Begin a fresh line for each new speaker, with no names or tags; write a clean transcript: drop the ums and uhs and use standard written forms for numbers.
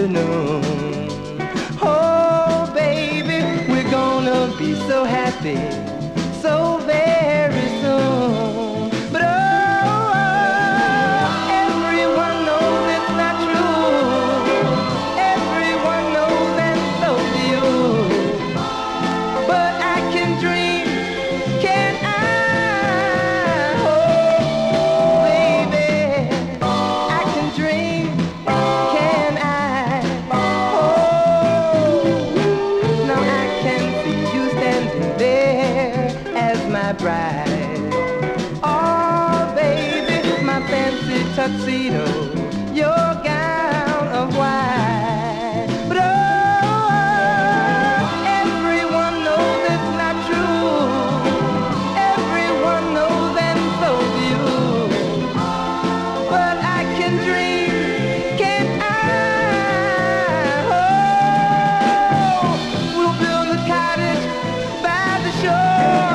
afternoon. Oh, baby, we're gonna be so happy so very soon. But oh, everyone knows it's not true. Everyone knows and so do you. But I can dream, can I? Oh, baby, I can dream, can I? Oh, now I can see you standing there as my bride. Oh, baby, my fancy tuxedo